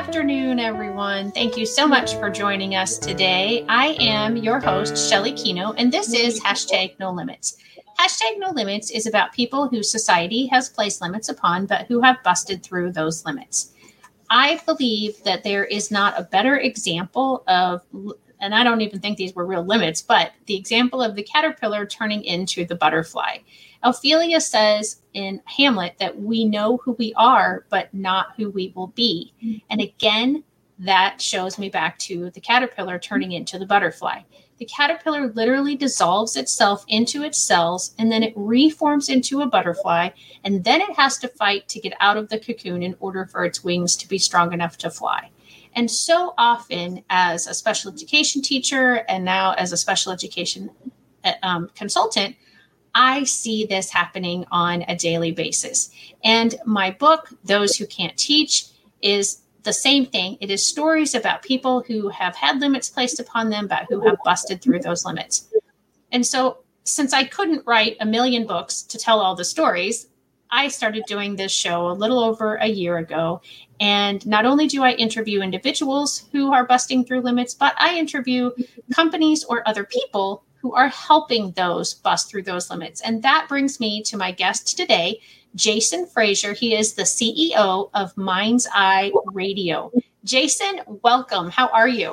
afternoon, everyone. Thank you so much for joining us today. I am your host, Shelly Kino, and this is Hashtag No Limits. Hashtag No Limits is about people who society has placed limits upon, but who have busted through those limits. I believe that there is not a better example of, and I don't even think these were real limits, but the example of the caterpillar turning into the butterfly. Ophelia says in Hamlet that we know who we are, but not who we will be. And again, that shows me back to the caterpillar turning into the butterfly. The caterpillar literally dissolves itself into its cells, and then it reforms into a butterfly, and then it has to fight to get out of the cocoon in order for its wings to be strong enough to fly. And so often, as a special education teacher and now as a special education consultant, I see this happening on a daily basis. And my book, Those Who Can't Teach, is the same thing. It is stories about people who have had limits placed upon them, but who have busted through those limits. And so since I couldn't write a million books to tell all the stories, I started doing this show a little over a year ago. And not only do I interview individuals who are busting through limits, but I interview companies or other people who are helping those bust through those limits. And that brings me to my guest today, Jason Frazier. He is the CEO of Mind's Eye Radio. Jason, welcome. How are you?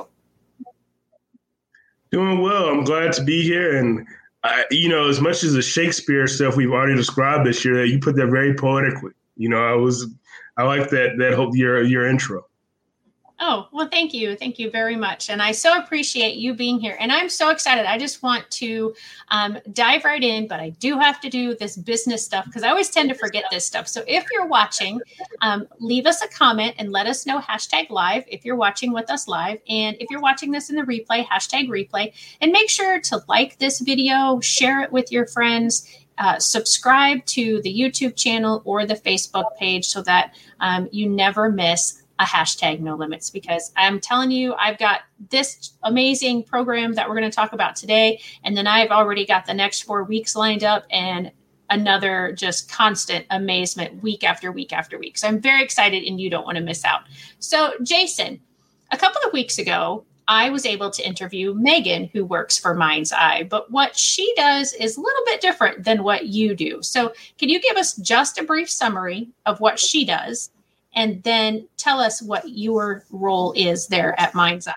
Doing well. I'm glad to be here. And, as much as the Shakespeare stuff we've already described this year, you put that very poetically. I like that hope your intro. Oh, well, thank you. Thank you very much. And I so appreciate you being here. And I'm so excited. I just want to dive right in, but I do have to do this business stuff because I always tend to forget this stuff. So if you're watching, leave us a comment and let us know #live if you're watching with us live. And if you're watching this in the replay, #replay. And make sure to like this video, share it with your friends. Subscribe to the YouTube channel or the Facebook page so that you never miss a #No Limits, because I'm telling you, I've got this amazing program that we're going to talk about today. And then I've already got the next 4 weeks lined up and another just constant amazement week after week after week. So I'm very excited and you don't want to miss out. So Jason, a couple of weeks ago, I was able to interview Megan, who works for Mind's Eye, but what she does is a little bit different than what you do. So can you give us just a brief summary of what she does? And then tell us what your role is there at Mind's Eye.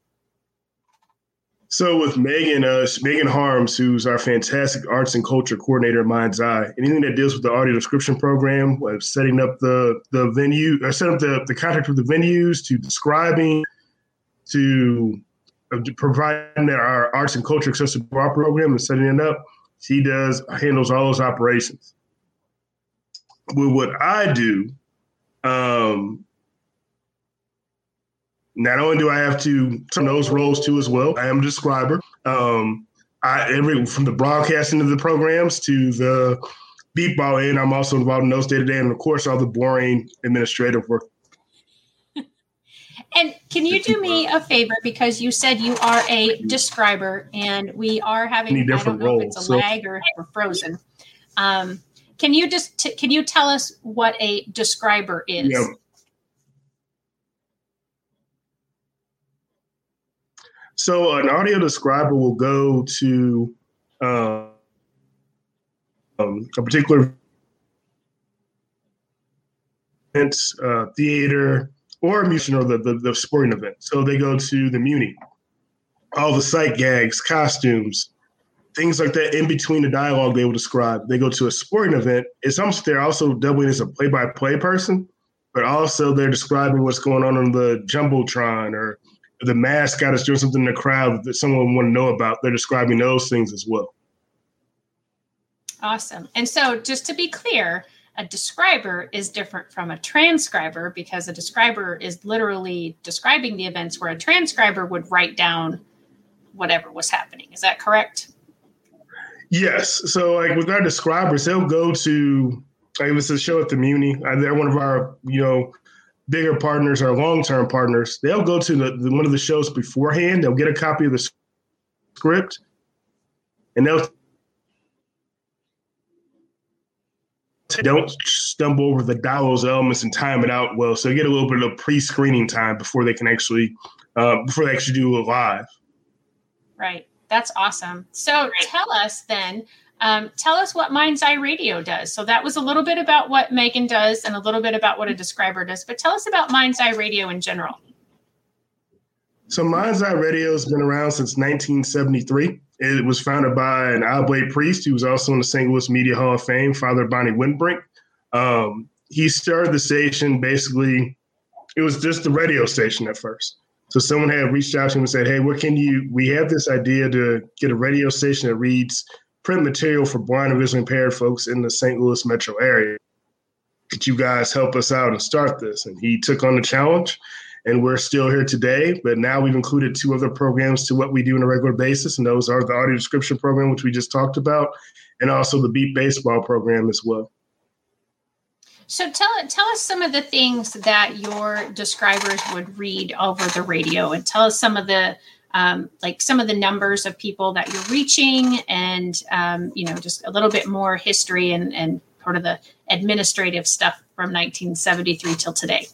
So with Megan Harms, who's our fantastic arts and culture coordinator at Mind's Eye, anything that deals with the audio description program, setting up the venue, setting up the contract with the venues, to describing, to providing our arts and culture accessible program and setting it up, she handles all those operations. With what I do, not only do I have to turn those roles too as well, I am a describer. From the broadcasting of the programs to the beat ball end, I'm also involved in those day to day, and of course all the boring administrative work. And can you do me a favor, because you said you are a describer, and we are having, I don't know if it's a lag or if we're frozen. Can you tell us what a describer is? Yeah. So an audio describer will go to a particular event, theater, or a music, or the sporting event. So they go to the Muni, all the sight gags, costumes, things like that. In between the dialogue they will describe. They go to a sporting event. It's almost, they're also doubling as a play-by-play person, but also they're describing what's going on the Jumbotron, or the mascot is doing something in the crowd that someone want to know about. They're describing those things as well. Awesome. And so just to be clear, a describer is different from a transcriber, because a describer is literally describing the events, where a transcriber would write down whatever was happening. Is that correct? Yes. So like with our describers, they'll go to, it was a show at the Muni. They're one of our, bigger partners, our long-term partners. They'll go to one of the shows beforehand. They'll get a copy of the script, and they'll don't stumble over the dials elements and time it out well. So they get a little bit of pre-screening time before they can actually do it live. Right. That's awesome. So tell us then, tell us what Mind's Eye Radio does. So that was a little bit about what Megan does and a little bit about what a describer does, but tell us about Mind's Eye Radio in general. So Mind's Eye Radio has been around since 1973. It was founded by an Oblate priest who was also in the St. Louis Media Hall of Fame, Father Bonnie Windbrink. He started the station basically, it was just a radio station at first. So someone had reached out to him and said, hey, we have this idea to get a radio station that reads print material for blind and visually impaired folks in the St. Louis metro area. Could you guys help us out and start this? And he took on the challenge, and we're still here today. But now we've included 2 other programs to what we do on a regular basis, and those are the audio description program, which we just talked about, and also the Beat Baseball program as well. So tell us some of the things that your describers would read over the radio, and tell us some of the some of the numbers of people that you're reaching, and just a little bit more history and sort of the administrative stuff from 1973 till today.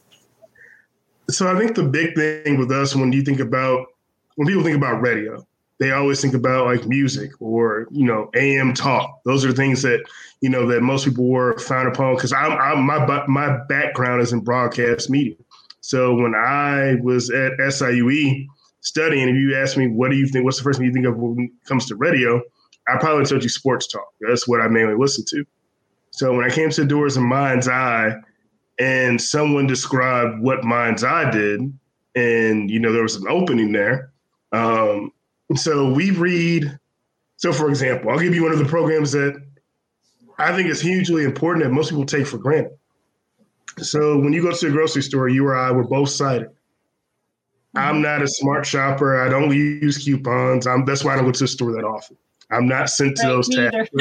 So I think the big thing with us when people think about radio, they always think about like music or, AM talk. Those are things that, that most people were found upon, because my background is in broadcast media. So when I was at SIUE studying, if you ask me, what do you think, what's the first thing you think of when it comes to radio? I probably told you sports talk. That's what I mainly listen to. So when I came to the doors of Mind's Eye and someone described what Mind's Eye did, and, there was an opening there. So we read, for example, I'll give you one of the programs that I think is hugely important that most people take for granted. So when you go to the grocery store, you or I were both sighted. I'm not a smart shopper. I don't use coupons. That's why I don't go to the store that often. I'm not sent to those tabs.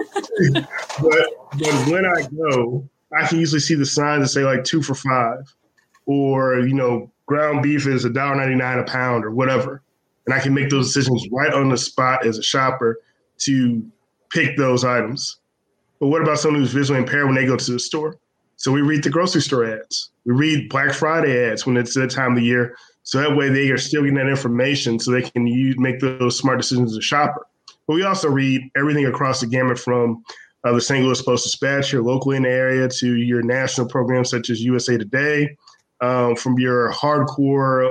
but when I go, I can usually see the signs that say like 2 for $5, or, ground beef is $1.99 a pound or whatever. And I can make those decisions right on the spot as a shopper to pick those items. But what about someone who's visually impaired when they go to the store? So we read the grocery store ads. We read Black Friday ads when it's that time of the year. So that way they are still getting that information so they can make those smart decisions as a shopper. But we also read everything across the gamut from the St. Louis Post-Dispatch here locally in the area to your national programs such as USA Today, from your hardcore,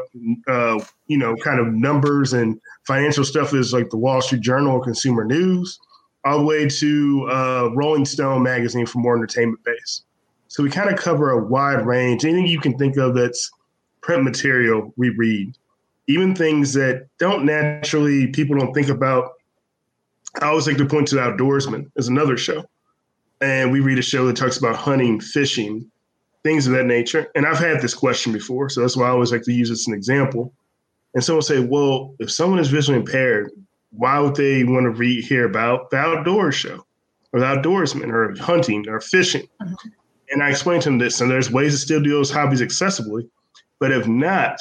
kind of numbers and financial stuff is like the Wall Street Journal or Consumer News, all the way to Rolling Stone magazine for more entertainment base. So we kind of cover a wide range. Anything you can think of that's print material, we read. Even things that people don't think about. I always like to point to The Outdoorsman as another show. And we read a show that talks about hunting, fishing, things of that nature. And I've had this question before, so that's why I always like to use this as an example. And someone will say, well, if someone is visually impaired, why would they want to hear about the outdoors show or the outdoorsman or hunting or fishing? Mm-hmm. And I explained to them this, and there's ways to still do those hobbies accessibly. But if not,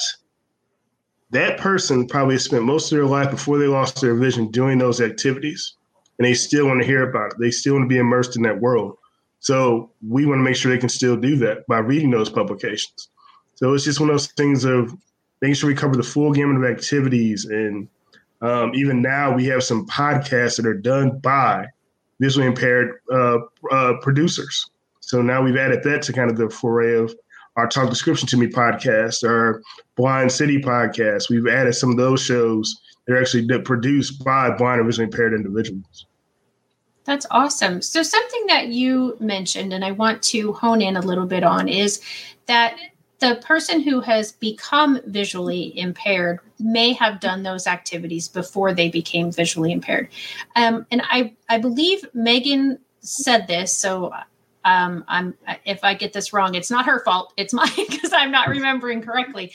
that person probably spent most of their life before they lost their vision doing those activities, and they still want to hear about it. They still want to be immersed in that world. So we want to make sure they can still do that by reading those publications. So it's just one of those things of making sure we cover the full gamut of activities. And even now we have some podcasts that are done by visually impaired producers. So now we've added that to kind of the foray of our Talk Description to Me podcast, our Blind City podcast. We've added some of those shows that are actually produced by blind or visually impaired individuals. That's awesome. So something that you mentioned, and I want to hone in a little bit on, is that the person who has become visually impaired may have done those activities before they became visually impaired. And I believe Megan said this, so if I get this wrong, it's not her fault. It's mine because I'm not remembering correctly.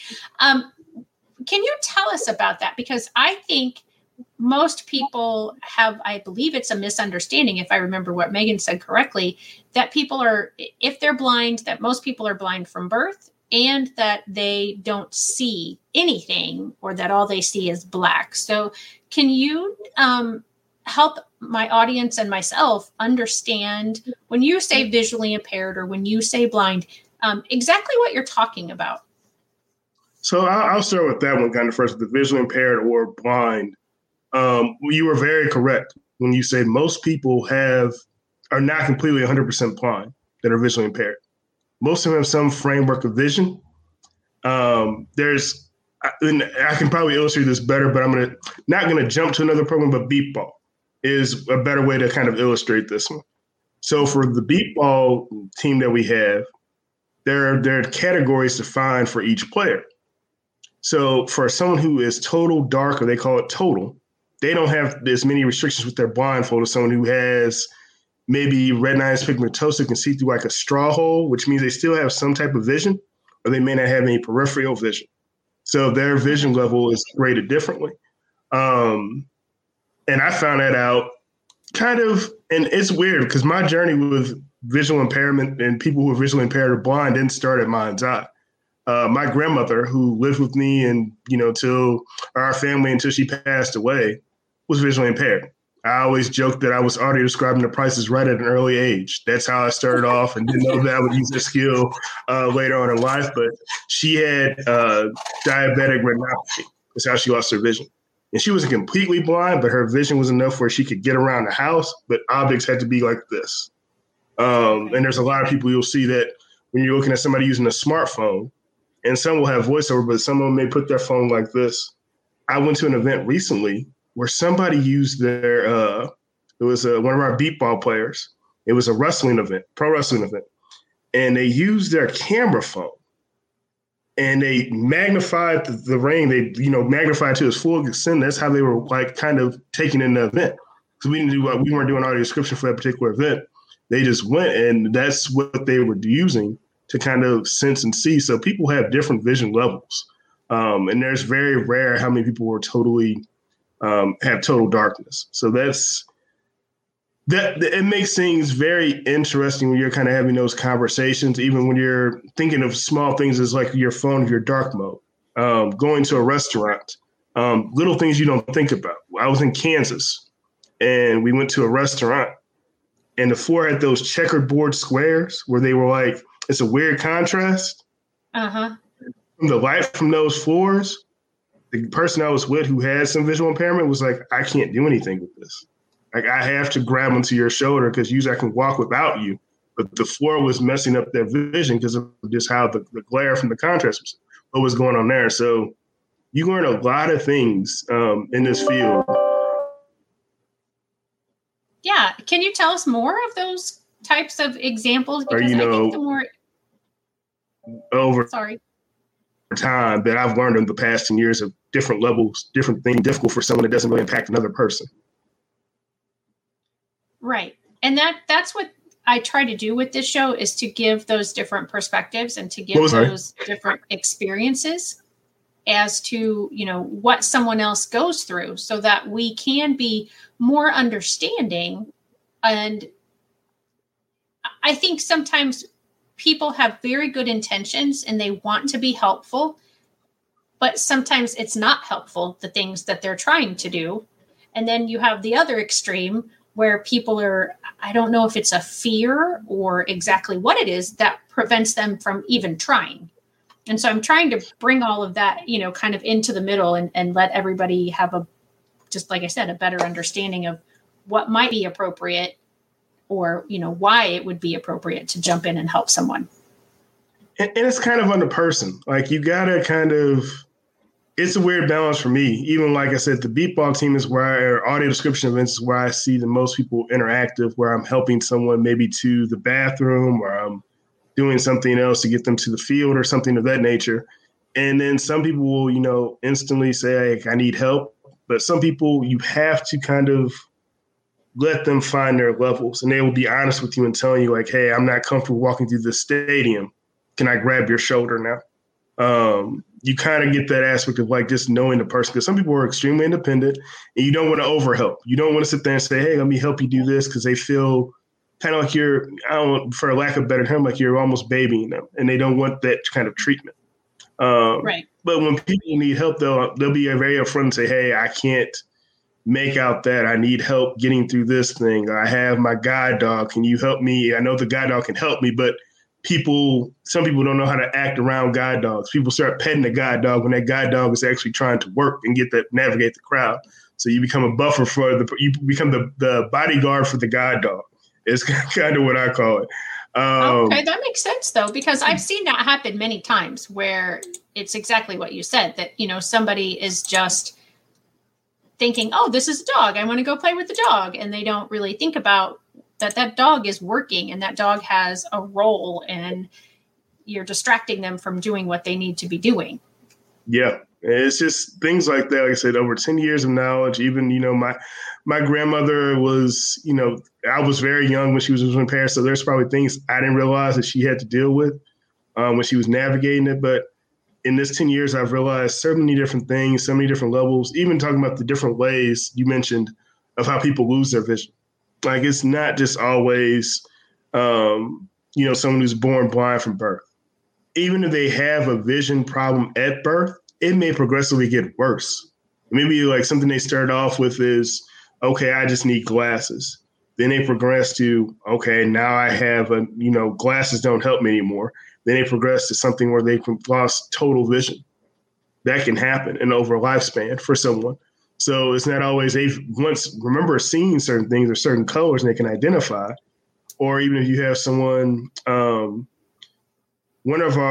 Can you tell us about that? Because I think most people have, I believe it's a misunderstanding, if I remember what Megan said correctly, that people are, if they're blind, that most people are blind from birth and that they don't see anything or that all they see is black. So can you help my audience and myself understand when you say visually impaired or when you say blind, exactly what you're talking about. So I'll start with that one kind of first, the visually impaired or blind. You were very correct when you said most people are not completely 100% blind that are visually impaired. Most of them have some framework of vision. I can probably illustrate this better, but I'm not going to jump to another program, but beep ball is a better way to kind of illustrate this one. So for the beep ball team that we have, there are categories defined for each player. So for someone who is total dark, or they call it total, they don't have as many restrictions with their blindfold as someone who has maybe retinitis pigmentosa, can see through like a straw hole, which means they still have some type of vision, or they may not have any peripheral vision. So their vision level is graded differently. And I found that out kind of, and it's weird because my journey with visual impairment and people who are visually impaired or blind didn't start at Mind's Eye. My grandmother, who lived with me and, till our family until she passed away, was visually impaired. I always joked that I was already describing the prices right at an early age. That's how I started off, and didn't know that I would use this skill later on in life. But she had diabetic retinopathy. That's how she lost her vision. And she wasn't completely blind, but her vision was enough where she could get around the house, but objects had to be like this. And there's a lot of people you'll see that when you're looking at somebody using a smartphone, and some will have voiceover, but some of them may put their phone like this. I went to an event recently where somebody used their, it was one of our beep ball players. It was a wrestling event, pro wrestling event. And they used their camera phone and they magnified the ring. They, magnified to its full extent. That's how they were like kind of taking in the event. Because we weren't doing audio description for that particular event. They just went, and that's what they were using to kind of sense and see. So people have different vision levels. And there's very rare how many people were totally have total darkness. So it makes things very interesting when you're kind of having those conversations, even when you're thinking of small things as like your phone, your dark mode, going to a restaurant, little things you don't think about. I was in Kansas and we went to a restaurant and the floor had those checkered board squares where they were like, it's a weird contrast. Uh-huh. The light from those floors, the person I was with who had some visual impairment was like, I can't do anything with this. Like, I have to grab onto your shoulder because usually I can walk without you. But the floor was messing up their vision because of just how the glare from the contrast was, what was going on there. So you learn a lot of things in this field. Yeah. Can you tell us more of those types of examples? Because I think the more over time that I've learned in the past 10 years of different levels, different things, difficult for someone that doesn't really impact another person. Right. And that's what I try to do with this show, is to give those different perspectives and to give those different experiences as to, what someone else goes through so that we can be more understanding. And I think sometimes people have very good intentions and they want to be helpful, but sometimes it's not helpful, the things that they're trying to do. And then you have the other extreme where people are, I don't know if it's a fear or exactly what it is that prevents them from even trying. And so I'm trying to bring all of that, kind of into the middle and let everybody have just like I said, a better understanding of what might be appropriate or, why it would be appropriate to jump in and help someone. And it's kind of on the person. Like, you got to kind of, it's a weird balance for me. Even like I said, the beep ball team is where audio description events is where I see the most people interactive, where I'm helping someone maybe to the bathroom or I'm doing something else to get them to the field or something of that nature. And then some people will, instantly say, like, I need help. But some people, you have to kind of let them find their levels, and they will be honest with you and telling you, like, hey, I'm not comfortable walking through the stadium. Can I grab your shoulder now? You kind of get that aspect of like just knowing the person, because some people are extremely independent and you don't want to overhelp. You don't want to sit there and say, hey, let me help you do this, because they feel kind of like you're, for lack of a better term, like you're almost babying them, and they don't want that kind of treatment. Right. But when people need help, they'll be very upfront and say, hey, I can't make out that I need help getting through this thing. I have my guide dog. Can you help me? I know the guide dog can help me, but some people don't know how to act around guide dogs. People start petting the guide dog when that guide dog is actually trying to work and navigate the crowd. So you become a buffer you become the bodyguard for the guide dog. It's kind of what I call it. Okay, that makes sense though, because I've seen that happen many times where it's exactly what you said, that, somebody is just thinking, oh, this is a dog, I want to go play with the dog. And they don't really think about that dog is working and that dog has a role, and you're distracting them from doing what they need to be doing. Yeah. It's just things like that. Like I said, over 10 years of knowledge. Even, my grandmother was, I was very young when she was in Paris. So there's probably things I didn't realize that she had to deal with when she was navigating it. But in this 10 years, I've realized so many different things, so many different levels, even talking about the different ways you mentioned of how people lose their vision. Like, it's not just always, someone who's born blind from birth. Even if they have a vision problem at birth, it may progressively get worse. Maybe like something they start off with is, okay, I just need glasses. Then they progress to, okay, now I have glasses don't help me anymore. Then they progress to something where they've lost total vision. That can happen in over a lifespan for someone. So it's not always they've once remember seeing certain things or certain colors and they can identify. Or even if you have someone, one of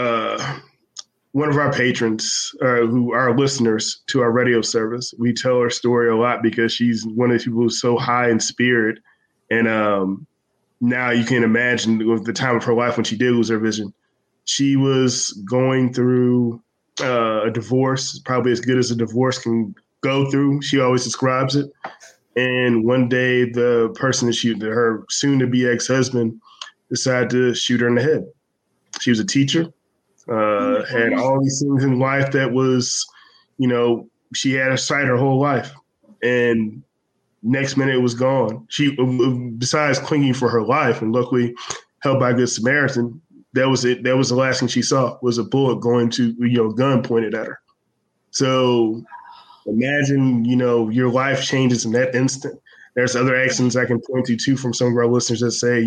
our patrons who are listeners to our radio service, we tell her story a lot because she's one of the people who's so high in spirit. And now you can imagine with the time of her life when she did lose her vision, she was going through a divorce, probably as good as a divorce can go through. She always describes it. And one day the person her soon-to-be ex-husband decided to shoot her in the head. She was a teacher, had all these things in life that was, she had a sight her whole life. And next minute it was gone. She, besides clinging for her life and luckily helped by a Good Samaritan, that was it. That was the last thing she saw was a bullet going to, a gun pointed at her. So imagine, your life changes in that instant. There's other accidents I can point to too from some of our listeners that say,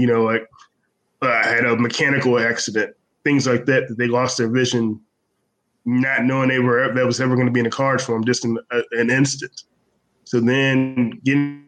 I had a mechanical accident, things like that they lost their vision, not knowing that was ever going to be in the cards for them, just in an instant. So then getting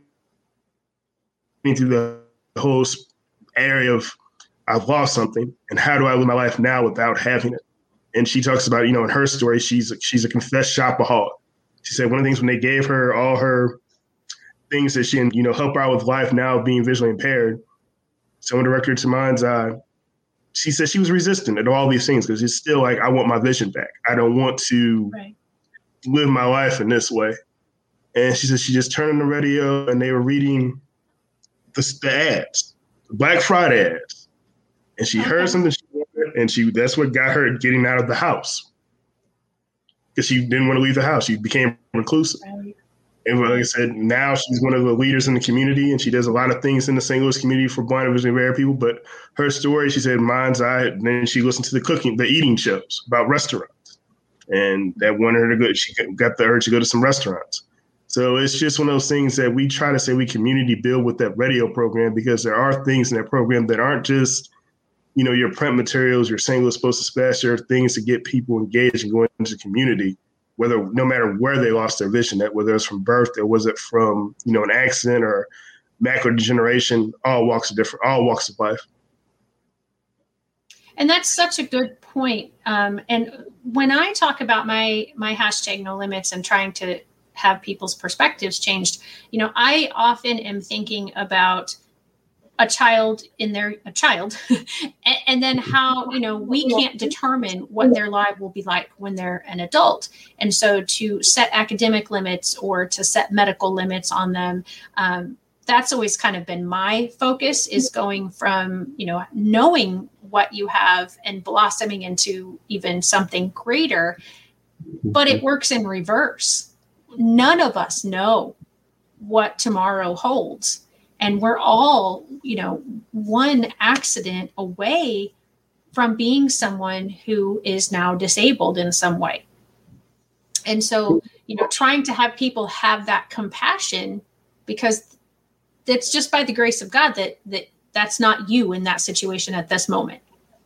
into the whole area of I've lost something and how do I live my life now without having it? And she talks about, in her story, she's a confessed shopaholic. She said one of the things when they gave her all her things that she can, help her out with life now being visually impaired, someone directed her to Mind's Eye. She said she was resistant to all these things because it's still like, I want my vision back. I don't want to live my life in this way. And she said she just turned on the radio and they were reading the ads, the Black Friday ads. And she heard something she wanted, and that's what got her getting out of the house. Because she didn't want to leave the house. She became reclusive. Right. And like I said, now she's one of the leaders in the community, and she does a lot of things in the St. Louis community for blind and visually impaired people. But her story, she said, Mind's Eye, and then she listened to the eating shows about restaurants. And that wanted her to go, she got the urge to go to some restaurants. So it's just one of those things that we try to say we community build with that radio program, because there are things in that program that aren't just, your print materials, your St. Louis Post-Dispatch, there are things to get people engaged and going into the community, no matter where they lost their vision, whether it's from birth or was it from, an accident or macular degeneration, all walks of life. And that's such a good point. And when I talk about my hashtag No Limits and trying to have people's perspectives changed, I often am thinking about a child and then how, we can't determine what their life will be like when they're an adult. And so to set academic limits or to set medical limits on them, that's always kind of been my focus, is going from, knowing what you have and blossoming into even something greater. But it works in reverse. None of us know what tomorrow holds. And we're all, one accident away from being someone who is now disabled in some way. And so, trying to have people have that compassion, because it's just by the grace of God that's not you in that situation at this moment.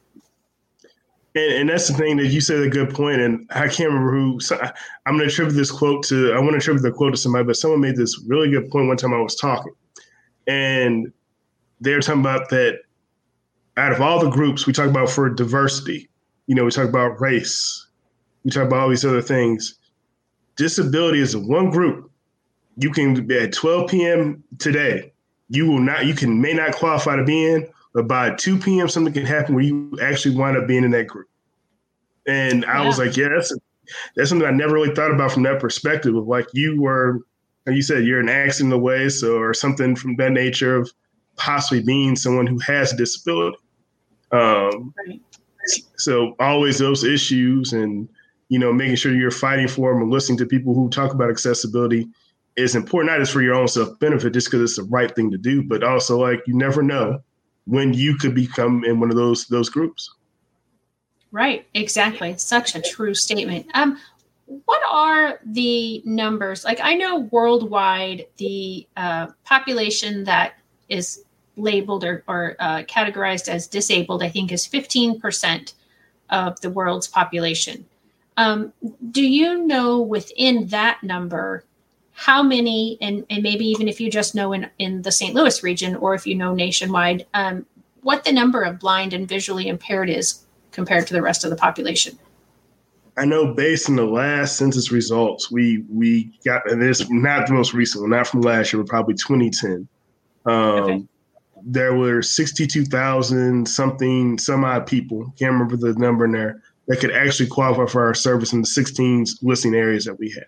And that's the thing that you said a good point. And I can't remember who. So I'm going to attribute this quote to. I want to attribute the quote to somebody, but someone made this really good point one time I was talking, and they were talking about that. Out of all the groups we talk about for diversity, we talk about race, we talk about all these other things. Disability is the one group you can be at 12 p.m. today. You may not qualify to be in, but by 2 p.m. something can happen where you actually wind up being in that group. And I was like, that's something I never really thought about from that perspective of like you said, you're an accident away, or something from that nature of possibly being someone who has a disability. Right. So always those issues and, making sure you're fighting for them and listening to people who talk about accessibility is important, not just for your own self-benefit, just because it's the right thing to do, but also like you never know when you could become in one of those groups. Right. Exactly. Such a true statement. What are the numbers? Like I know worldwide, the population that is labeled or categorized as disabled, I think is 15% of the world's population. Do you know within that number how many, and maybe even if you just know in the St. Louis region, or if you know nationwide, what the number of blind and visually impaired is compared to the rest of the population? I know based on the last census results, we got, and it's not the most recent one, not from last year, but probably 2010. Okay. There were 62,000 some odd people, can't remember the number in there, that could actually qualify for our service in the 16 listing areas that we have.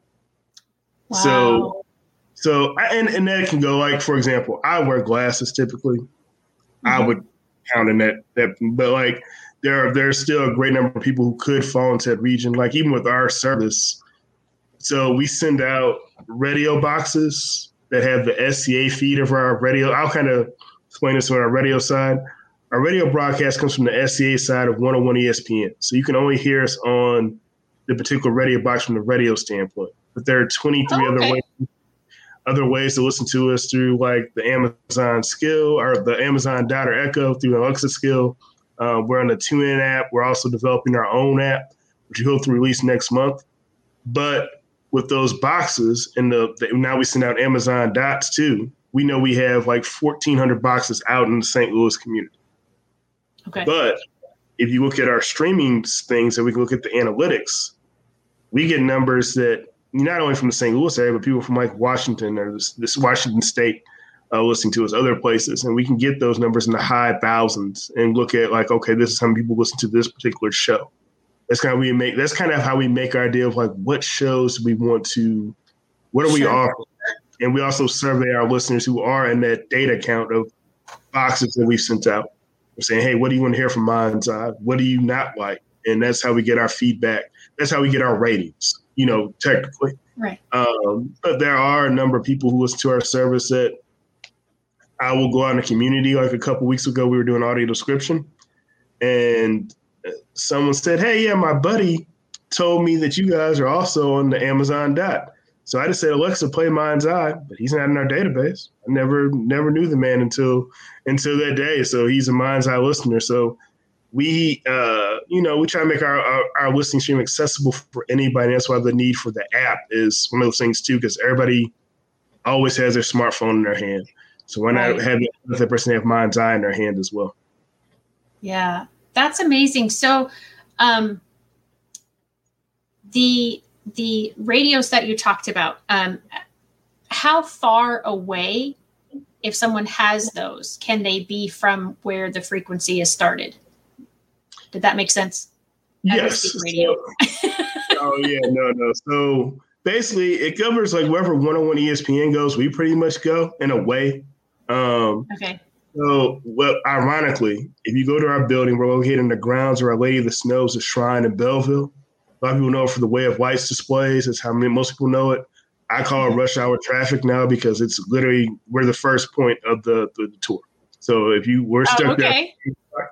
Wow. So and that can go like, for example, I wear glasses typically. Mm-hmm. I would count in that, but like there's still a great number of people who could fall into that region. Like even with our service, so we send out radio boxes that have the SCA feed of our radio. I'll kind of explain this on our radio side. Our radio broadcast comes from the SCA side of 101 ESPN. So you can only hear us on the particular radio box from the radio standpoint. But there are 23 other ways to listen to us through like the Amazon skill or the Amazon Dot or Echo through Alexa skill. We're on the TuneIn app. We're also developing our own app, which we hope to release next month. But with those boxes and now we send out Amazon Dots too, we know we have like 1,400 boxes out in the St. Louis community. Okay. But if you look at our streaming things and we can look at the analytics, we get numbers that not only from the St. Louis area, but people from like Washington or this Washington State listening to us, other places. And we can get those numbers in the high thousands and look at like, okay, this is how many people listen to this particular show. That's kind of how we make our idea of like what shows we want to, what are we offering? And we also survey our listeners who are in that data count of boxes that we've sent out. We're saying, hey, what do you want to hear from Mind's Eye? What do you not like? And that's how we get our feedback. That's how we get our ratings, technically. Right. But there are a number of people who listen to our service that I will go out in the community. Like a couple weeks ago, we were doing audio description. And someone said, hey, yeah, my buddy told me that you guys are also on the Amazon Dot. So I just said, Alexa, play Mind's Eye, but he's not in our database. I never knew the man until that day. So he's a Mind's Eye listener. So we try to make our listening stream accessible for anybody. That's why the need for the app is one of those things too, because everybody always has their smartphone in their hand. So why not have that person have Mind's Eye in their hand as well? Yeah, that's amazing. So the radios that you talked about, how far away, if someone has those, can they be from where the frequency is started? Did that make sense? Yes. Radio. No. So basically it covers like wherever 101 ESPN goes, we pretty much go in a way. Okay. So, ironically, if you go to our building, we're located in the grounds of Our Lady of the Snows, the shrine in Belleville. A lot of people know it for the Way of Lights displays. That's how most people know it. I call it rush hour traffic now because it's literally, we're the first point of the tour. So if we're stuck there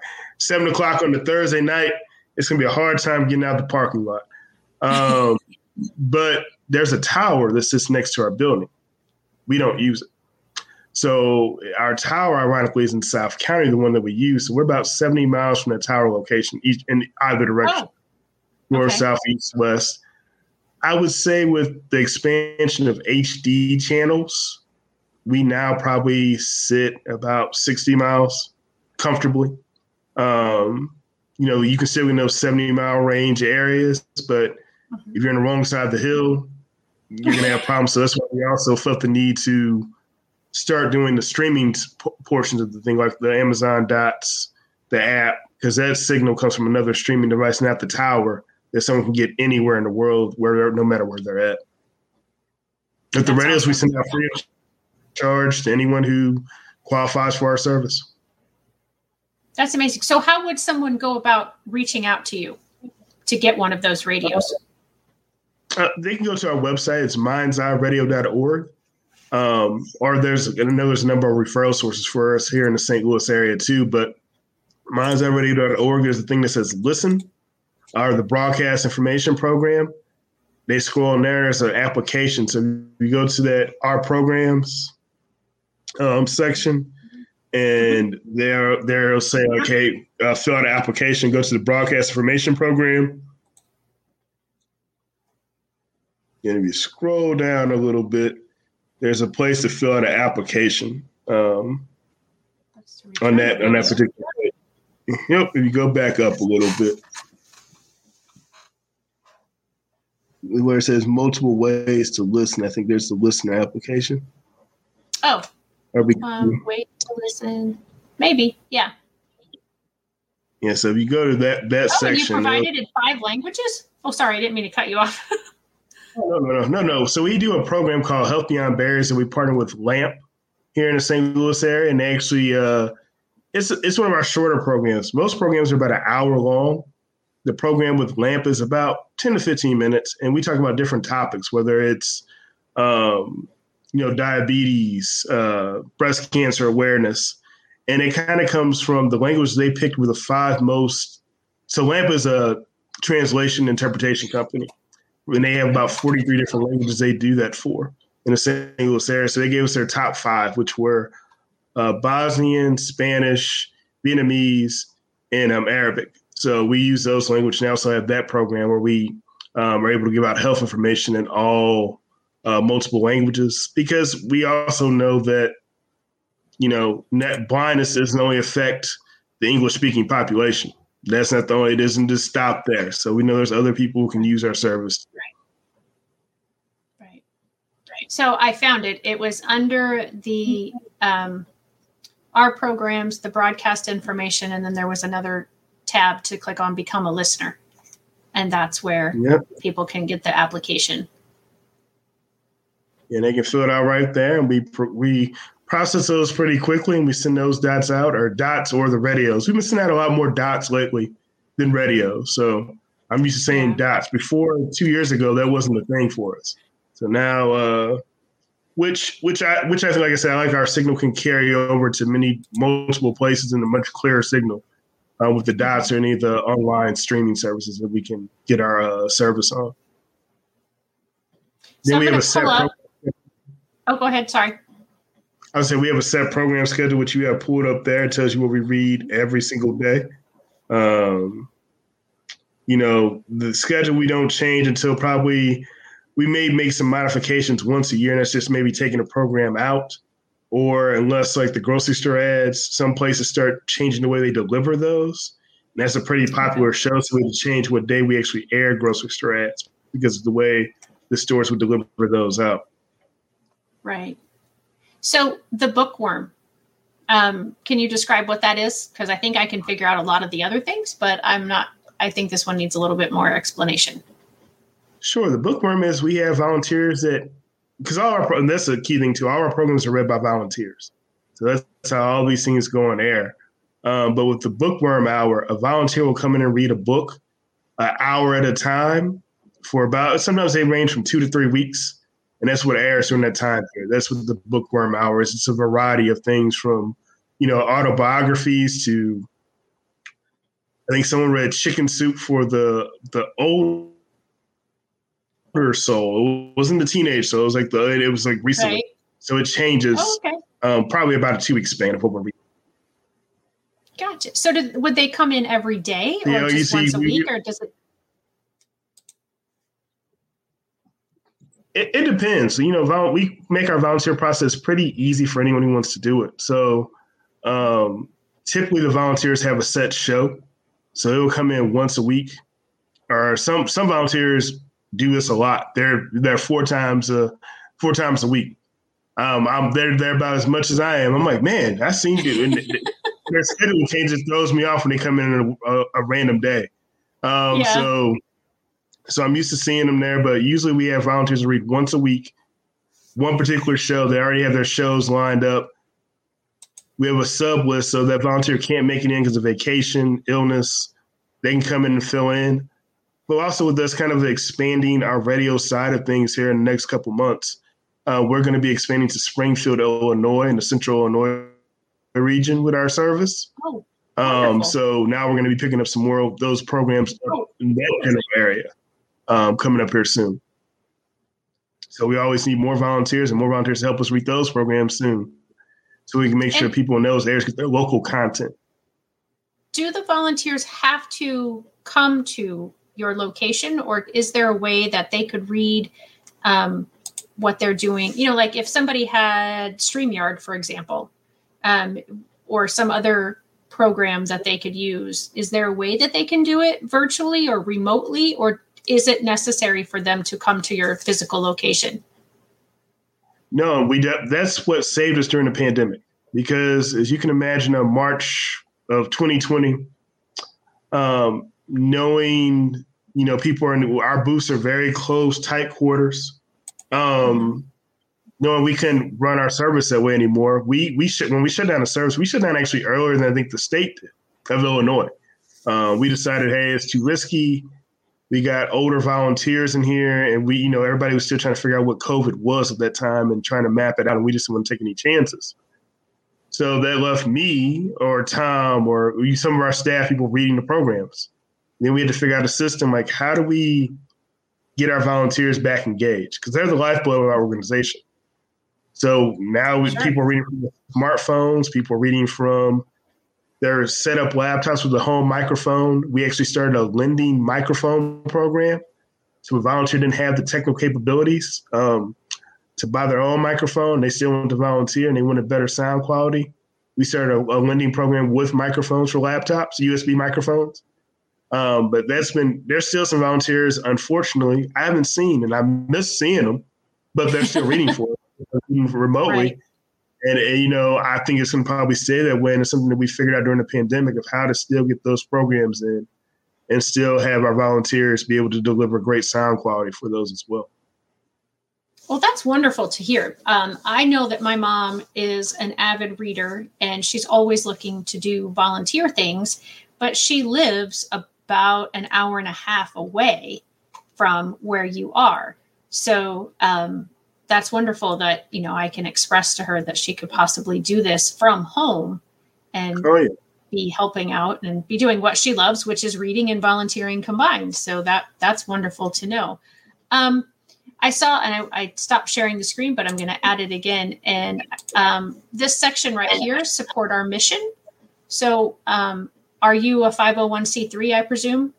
7 o'clock on the Thursday night, it's going to be a hard time getting out the parking lot. But there's a tower that sits next to our building. We don't use it. So our tower, ironically, is in South County, the one that we use. So we're about 70 miles from the tower location, each in either direction, north, south, east, west. I would say with the expansion of HD channels, we now probably sit about 60 miles comfortably. You can still in those 70-mile range areas, but if you're on the wrong side of the hill, you're going to have problems. So that's why we also felt the need to start doing the streaming portions of the thing, like the Amazon Dots, the app, because that signal comes from another streaming device, not the tower, that someone can get anywhere in the world, no matter where they're at. But the radios we send out free of charge to anyone who qualifies for our service. That's amazing. So how would someone go about reaching out to you to get one of those radios? They can go to our website. It's mindseyeradio.org. Or there's a number of referral sources for us here in the St. Louis area too. But mindseyeradio.org is the thing that says listen, or the broadcast information program. They scroll in there as an application. So you go to that our programs section, and they'll say, okay, fill out an application, go to the broadcast information program. And if you scroll down a little bit, there's a place to fill out an application on that particular page. Yep, if you go back up a little bit, where it says multiple ways to listen, I think there's the listener application. Oh, wait to listen. Maybe, yeah. Yeah, so if you go to that section. And you provided in 5 languages? Oh, sorry, I didn't mean to cut you off. No. So we do a program called Health Beyond Barriers, and we partner with LAMP here in the St. Louis area. And they actually, it's one of our shorter programs. Most programs are about an hour long. The program with LAMP is about 10 to 15 minutes, and we talk about different topics, whether it's, diabetes, breast cancer awareness. And it kind of comes from the language they picked were the 5 most. So LAMP is a translation interpretation company, and they have about 43 different languages they do that for in the St. Louis area. So they gave us their top 5, which were Bosnian, Spanish, Vietnamese, and Arabic. So we use those languages now. So I have that program where we are able to give out health information in all multiple languages, because we also know that, net blindness doesn't only affect the English-speaking population. That's not the only, it doesn't just stop there. So we know there's other people who can use our service. Right. So I found it. It was under the our programs, the broadcast information, and then there was another tab to click on Become a Listener. And that's where people can get the application. Yeah, they can fill it out right there, and we process those pretty quickly, and we send those dots out, or the radios. We've been sending out a lot more dots lately than radios. So I'm used to saying dots. Before 2 years ago, that wasn't a thing for us. So now, which I think, like I said, I like our signal can carry over to multiple places in a much clearer signal with the dots or any of the online streaming services that we can get our service on. So then we have a set. Oh, go ahead. Sorry. I would say we have a set program schedule, which you have pulled up there. It tells you what we read every single day. The schedule we don't change until probably we may make some modifications once a year, and that's just maybe taking a program out, or unless like the grocery store ads, some places start changing the way they deliver those. And that's a pretty popular show, so we had to change what day we actually air grocery store ads because of the way the stores would deliver those out. Right. So the bookworm, can you describe what that is? Because I think I can figure out a lot of the other things, but I think this one needs a little bit more explanation. Sure. The bookworm is we have volunteers because that's a key thing too. All our programs are read by volunteers. So that's how all these things go on air. But with the bookworm hour, a volunteer will come in and read a book an hour at a time for sometimes they range from 2 to 3 weeks. And that's what airs during that time period. That's what the bookworm hour is. It's a variety of things from, autobiographies to, I think someone read Chicken Soup for the old older soul. It wasn't the teenage soul. It was like recently. Right. So it changes. Oh, okay. Probably about a 2-week span of what we're reading. Gotcha. So would they come in every day or just once a week, or does it? It depends. We make our volunteer process pretty easy for anyone who wants to do it. So typically the volunteers have a set show. So they'll come in once a week. Or some volunteers do this a lot. They're 4 times a week. They're about as much as I am. I'm like, man, I seen you. And their scheduling changes, throws me off when they come in a random day. So I'm used to seeing them there, but usually we have volunteers read once a week, one particular show. They already have their shows lined up. We have a sub list, so that volunteer can't make it in because of vacation, illness. They can come in and fill in. But also with us kind of expanding our radio side of things here in the next couple months, we're going to be expanding to Springfield, Illinois, in the central Illinois region with our service. So now we're going to be picking up some more of those programs in that kind of area coming up here soon. So we always need more volunteers and more volunteers to help us read those programs soon, so we can make sure people in those areas get their local content. Do the volunteers have to come to your location, or is there a way that they could read what they're doing? Like if somebody had StreamYard, for example, or some other programs that they could use, is there a way that they can do it virtually or remotely, or is it necessary for them to come to your physical location? No, that's what saved us during the pandemic, because as you can imagine, in March of 2020, knowing, people our booths are very close, tight quarters, knowing we couldn't run our service that way anymore. When we shut down the service, we shut down actually earlier than I think the state of Illinois. We decided, hey, it's too risky. We got older volunteers in here, and everybody was still trying to figure out what COVID was at that time and trying to map it out, and we just didn't want to take any chances. So that left me or Tom or some of our staff people reading the programs. Then we had to figure out a system, like how do we get our volunteers back engaged? Because they're the lifeblood of our organization. So now people are reading from smartphones, people are reading from their set up laptops with a home microphone. We actually started a lending microphone program. So a volunteer didn't have the technical capabilities to buy their own microphone. They still wanted to volunteer and they wanted better sound quality. We started a lending program with microphones for laptops, USB microphones. But there's still some volunteers, unfortunately, I haven't seen, and I miss seeing them, but they're still reading for it remotely. Right. And I think it's going to probably stay that way. And it's something that we figured out during the pandemic of how to still get those programs in and still have our volunteers be able to deliver great sound quality for those as well. Well, that's wonderful to hear. I know that my mom is an avid reader and she's always looking to do volunteer things, but she lives about an hour and a half away from where you are. So that's wonderful that, I can express to her that she could possibly do this from home and be helping out and be doing what she loves, which is reading and volunteering combined. So that's wonderful to know. I saw, and I stopped sharing the screen, but I'm going to add it again. And this section right here, support our mission. So are you a 501c3, I presume?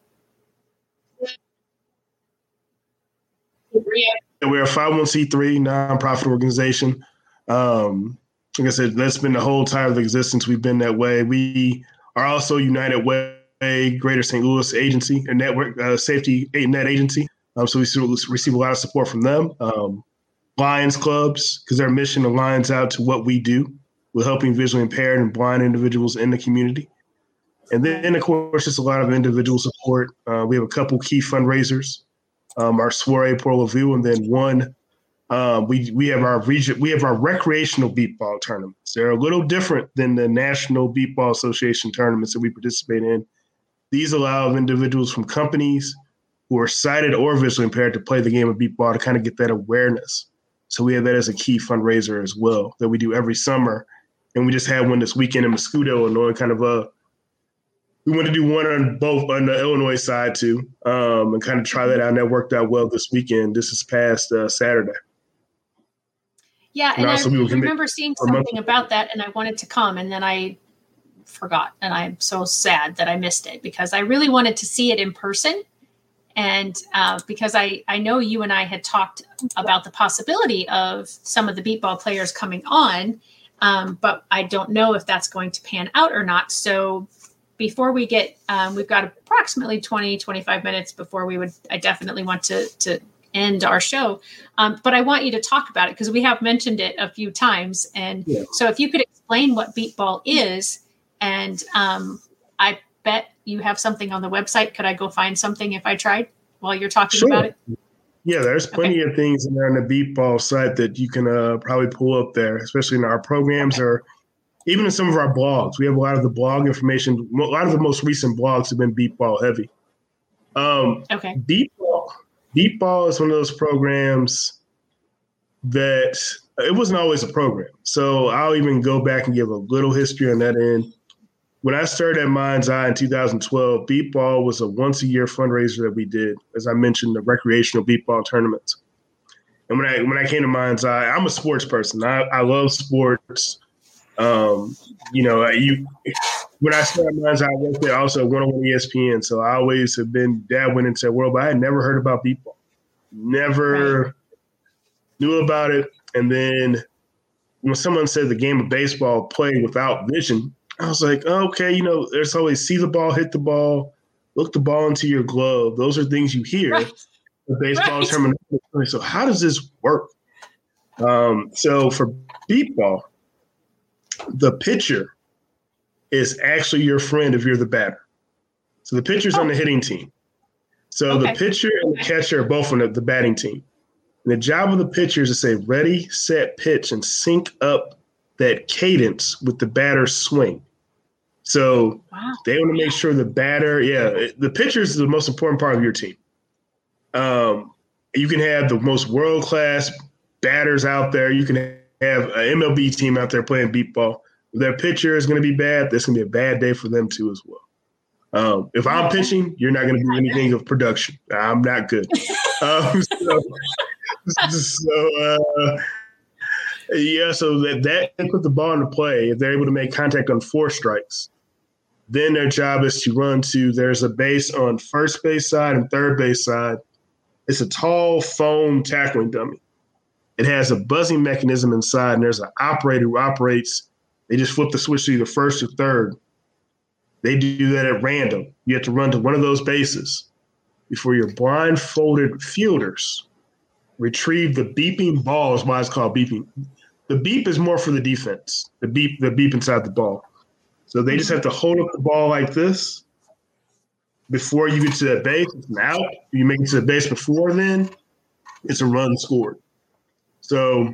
We're a 501c3 nonprofit organization. Like I said, that's been the whole time of existence. We've been that way. We are also United Way, Greater St. Louis agency, a network safety net agency. So we receive a lot of support from them. Lions clubs, because their mission aligns out to what we do with helping visually impaired and blind individuals in the community. And then, of course, just a lot of individual support. We have a couple key fundraisers, our Soiree pour la Vue, and then one, we have our recreational beep ball tournaments. They're a little different than the National Beep Ball Association tournaments that we participate in. These allow individuals from companies who are sighted or visually impaired to play the game of beep ball to kind of get that awareness. So we have that as a key fundraiser as well that we do every summer. And we just had one this weekend in Muscoda, Illinois, kind of we want to do one on both on the Illinois side too, and kind of try that out. And that worked out well this weekend. This is past Saturday. Yeah, and I remember seeing something about that, and I wanted to come, and then I forgot, and I'm so sad that I missed it because I really wanted to see it in person. And because I know you and I had talked about the possibility of some of the beatball players coming on, but I don't know if that's going to pan out or not. So before we get, we've got approximately 20, 25 minutes before I definitely want to end our show. But I want you to talk about it because we have mentioned it a few times. And so if you could explain what beatball is, and I bet you have something on the website. Could I go find something if I tried while you're talking about it? Yeah, there's plenty of things in there on the beatball site that you can probably pull up there, especially in our programs or even in some of our blogs. We have a lot of the blog information. A lot of the most recent blogs have been beatball heavy. Beatball is one of those programs that it wasn't always a program. So I'll even go back and give a little history on that end. When I started at Mind's Eye in 2012, beatball was a once-a-year fundraiser that we did, as I mentioned, the recreational beatball tournaments. And when I came to Mind's Eye, I'm a sports person. I love sports. When I started Mind's Eye, I worked there also at 101 ESPN. So I always have been dabbling into that world, but I had never heard about beatball. Never knew about it. And then when someone said the game of baseball played without vision, I was like, okay, there's always see the ball, hit the ball, look the ball into your glove. Those are things you hear. The baseball terminology. So how does this work? So for beatball, the pitcher is actually your friend if you're the batter. So the pitcher's on the hitting team. So the pitcher and the catcher are both on the batting team. And the job of the pitcher is to say, ready, set, pitch, and sync up that cadence with the batter's swing. So they want to make sure the batter, the pitcher is the most important part of your team. You can have the most world-class batters out there. You can have an MLB team out there playing beatball. If their pitcher is going to be bad, that's going to be a bad day for them too as well. If I'm pitching, you're not going to do anything of production. I'm not good. So that they put the ball into play. If they're able to make contact on 4 strikes, then their job is to run to, there's a base on first base side and third base side. It's a tall foam tackling dummy. It has a buzzing mechanism inside, and there's an operator who operates. They just flip the switch to either first or third. They do that at random. You have to run to one of those bases before your blindfolded fielders retrieve the beeping ball, is why it's called beeping. The beep is more for the defense, the beep inside the ball. So they just have to hold up the ball like this before you get to that base. It's an out. You make it to the base before then, it's a run scored. So,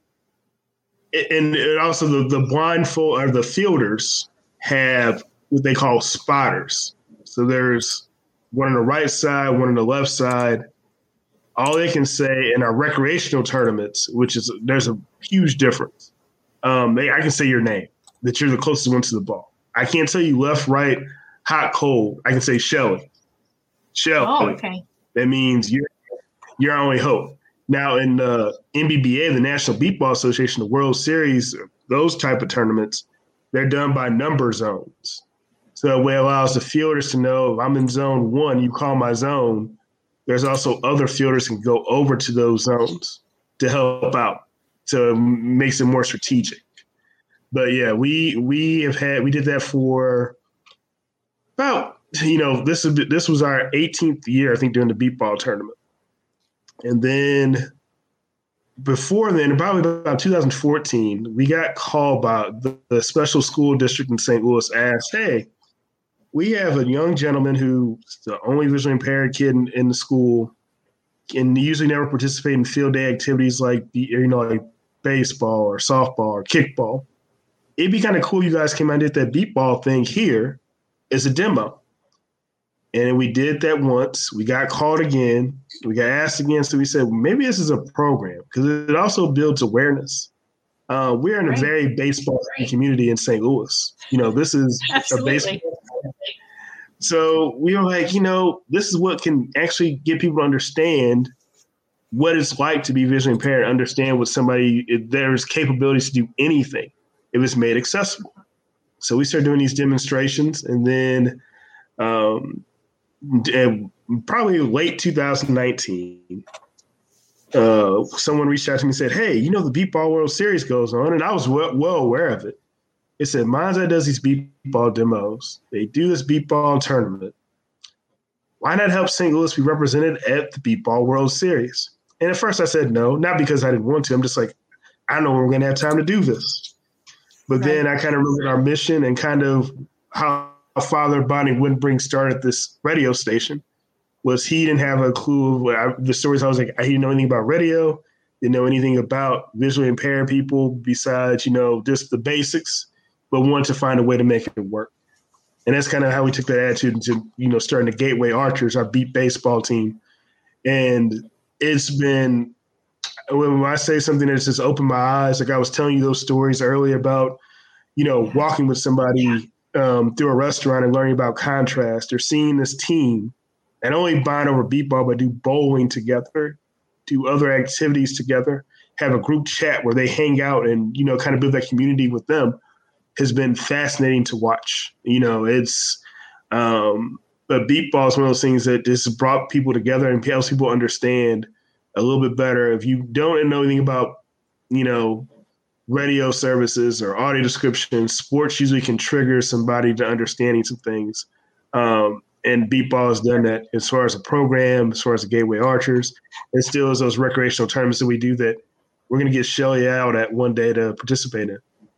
and also the blindfold or the fielders have what they call spotters. So there's one on the right side, one on the left side. All they can say in our recreational tournaments, there's a huge difference. I can say your name, that you're the closest one to the ball. I can't tell you left, right, hot, cold. I can say Shelly. Oh, okay. That means you're our only hope. Now in the NBBA, the National Beatball Association, the World Series, those type of tournaments, they're done by number zones. So it allows the fielders to know if I'm in zone 1, you call my zone. There's also other fielders can go over to those zones to help out. So it makes it more strategic. But yeah, we did that for about, this was our 18th year, I think, doing the beatball tournament. And then before then, probably about 2014, we got called by the special school district in St. Louis, asked, hey, we have a young gentleman who's the only visually impaired kid in the school and usually never participate in field day activities like baseball or softball or kickball. It'd be kind of cool you guys came out and did that beatball thing here as a demo. And we did that once. We got called again. We got asked again. So we said, well, maybe this is a program because it also builds awareness. We're in a very baseball community in St. Louis. This is a baseball. So we were like, this is what can actually get people to understand what it's like to be visually impaired, understand what there's capabilities to do anything if it's made accessible. So we started doing these demonstrations, and then probably late 2019, someone reached out to me and said, hey, the Beep Ball World Series goes on. And I was well aware of it. It said, Mind's Eye does these Beep Ball demos. They do this Beep Ball tournament. Why not help St. Louis be represented at the Beep Ball World Series? And at first I said no, not because I didn't want to. I'm just like, I don't know when we're going to have time to do this. But then I kind of remembered our mission and kind of how Father Bonnie Winbring started this radio station. Was he didn't have a clue of the stories. I was like, he didn't know anything about radio, didn't know anything about visually impaired people besides, just the basics, but wanted to find a way to make it work. And that's kind of how we took that attitude into, starting the Gateway Archers, our beat baseball team. And it's been, when I say something that's just opened my eyes, like I was telling you those stories earlier about, walking with somebody through a restaurant and learning about contrast, or seeing this team not only bond over beep ball, but do bowling together, do other activities together, have a group chat where they hang out and, kind of build that community with them, has been fascinating to watch. But beep ball is one of those things that just brought people together and helps people understand a little bit better. If you don't know anything about, radio services or audio description, sports usually can trigger somebody to understanding some things. And Beep Ball has done that as far as a program, as far as the Gateway Archers. It still is those recreational tournaments that we do that we're going to get Shelly out at one day to participate in.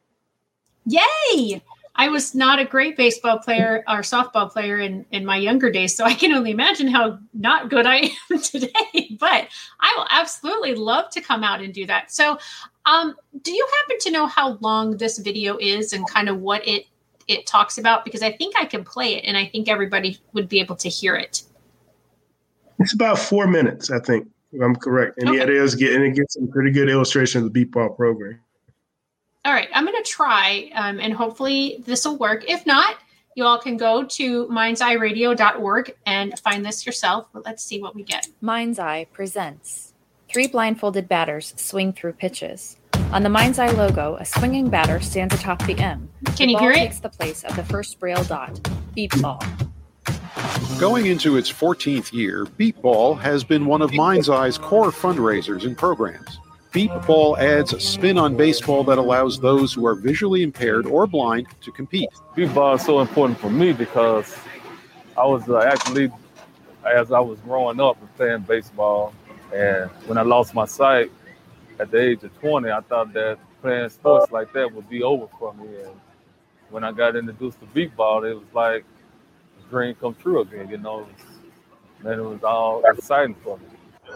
Yay! I was not a great baseball player or softball player in my younger days, so I can only imagine how not good I am today. But I will absolutely love to come out and do that. So do you happen to know how long this video is and kind of what it talks about? Because I think I can play it and I think everybody would be able to hear it. It's about 4 minutes, I think, if I'm correct. And okay. It gets some pretty good illustration of the Beep Ball program. All right, I'm going to try, and hopefully this will work. If not, you all can go to mindseyeradio.org and find this yourself. But let's see what we get. Mind's Eye presents 3 blindfolded batters swing through pitches. On the Mind's Eye logo, a swinging batter stands atop the M. Can you hear it? The ball takes the place of the first braille dot, Beep Ball. Going into its 14th year, Beep Ball has been one of Mind's Eye's core fundraisers and programs. Beep Ball adds a spin on baseball that allows those who are visually impaired or blind to compete. Beep Ball is so important for me because I was an athlete as I was growing up and playing baseball. And when I lost my sight at the age of 20, I thought that playing sports like that would be over for me. And when I got introduced to Beep Ball, it was like a dream come true again, It was all exciting for me.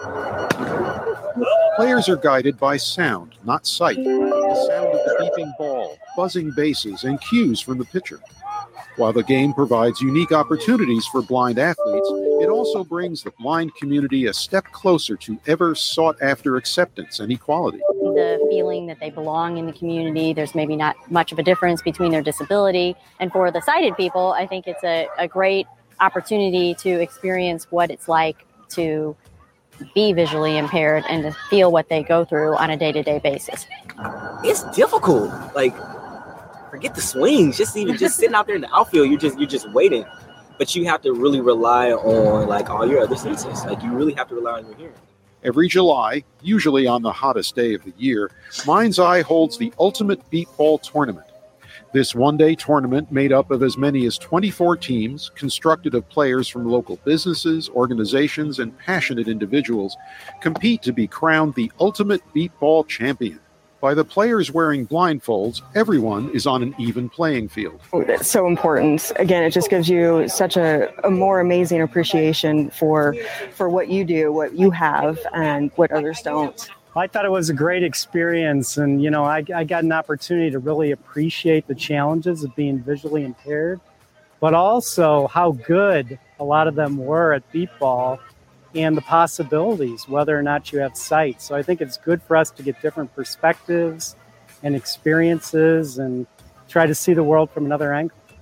Players are guided by sound, not sight. The sound of the beeping ball, buzzing bases, and cues from the pitcher. While the game provides unique opportunities for blind athletes, it also brings the blind community a step closer to ever sought-after acceptance and equality. The feeling that they belong in the community, there's maybe not much of a difference between their disability. And for the sighted people, I think it's a great opportunity to experience what it's like to be visually impaired and to feel what they go through on a day-to-day basis. It's difficult. Forget the swings. Just sitting out there in the outfield, you're just waiting. But you have to really rely on all your other senses. You really have to rely on your hearing. Every July, usually on the hottest day of the year, Mind's Eye holds the Ultimate Beep Ball Tournament. This one-day tournament, made up of as many as 24 teams, constructed of players from local businesses, organizations, and passionate individuals, compete to be crowned the Ultimate Beep Ball Champion. By the players wearing blindfolds, everyone is on an even playing field. It's so important. Again, it just gives you such a more amazing appreciation for what you do, what you have, and what others don't. I thought it was a great experience, and I got an opportunity to really appreciate the challenges of being visually impaired, but also how good a lot of them were at Beep Ball and the possibilities, whether or not you have sight. So I think it's good for us to get different perspectives and experiences and try to see the world from another angle.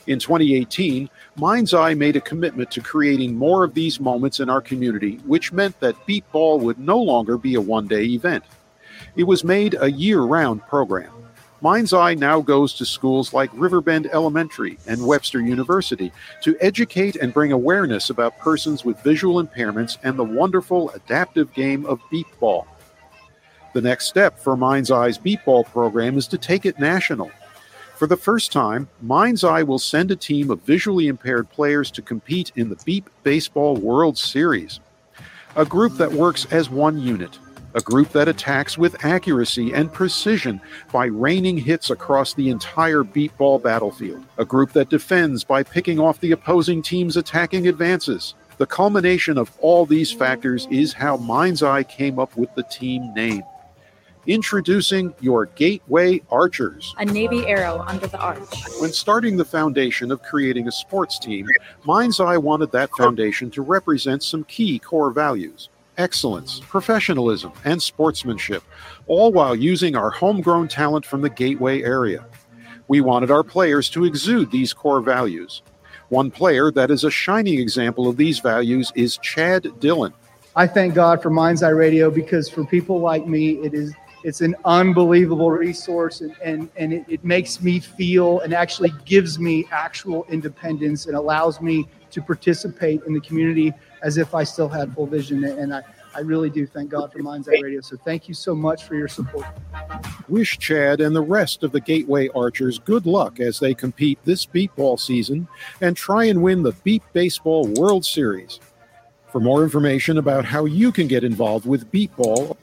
In 2018, Mind's Eye made a commitment to creating more of these moments in our community, which meant that Beep Ball would no longer be a one-day event. It was made a year-round program. Mind's Eye now goes to schools like Riverbend Elementary and Webster University to educate and bring awareness about persons with visual impairments and the wonderful adaptive game of Beep Ball. The next step for Mind's Eye's Beep Ball program is to take it national. For the first time, Mind's Eye will send a team of visually impaired players to compete in the Beep Baseball World Series, a group that works as one unit. A group that attacks with accuracy and precision by raining hits across the entire beep ball battlefield. A group that defends by picking off the opposing team's attacking advances. The culmination of all these factors is how Mind's Eye came up with the team name. Introducing your Gateway Archers. A navy arrow under the arch. When starting the foundation of creating a sports team, Mind's Eye wanted that foundation to represent some key core values. Excellence, professionalism, and sportsmanship, all while using our homegrown talent from the Gateway area. We wanted our players to exude these core values. One player that is a shining example of these values is Chad Dillon. I thank God for Mind's Eye Radio because for people like me, it's an unbelievable resource and it makes me feel and actually gives me actual independence and allows me to participate in the community as if I still had full vision. And I really do thank God for Mind's Eye Radio. So thank you so much for your support. Wish Chad and the rest of the Gateway Archers good luck as they compete this Beep Ball season and try and win the Beep Baseball World Series. For more information about how you can get involved with Beep Ball.